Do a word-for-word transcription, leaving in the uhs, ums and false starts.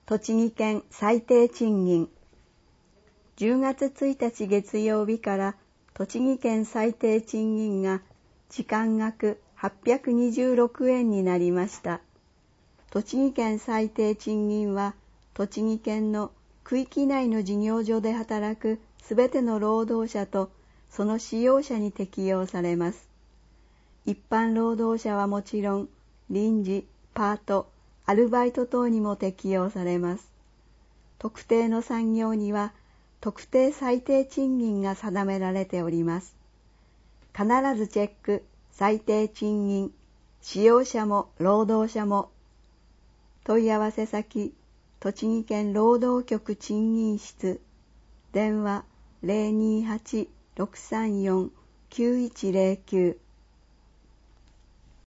栃木県最低賃金。じゅうがつついたち月曜日から栃木県最低賃金が時間額はっぴゃくにじゅうろくえんになりました。栃木県最低賃金は栃木県の区域内の事業所で働くすべての労働者とその使用者に適用されます。一般労働者はもちろん臨時、パート、アルバイト等にも適用されます。特定の産業には特定最低賃金が定められております。必ずチェック、最低賃金、使用者も労働者も。問い合わせ先、栃木県労働局賃金室、電話 ゼロにーはち ろくさんよん きゅういちゼロきゅう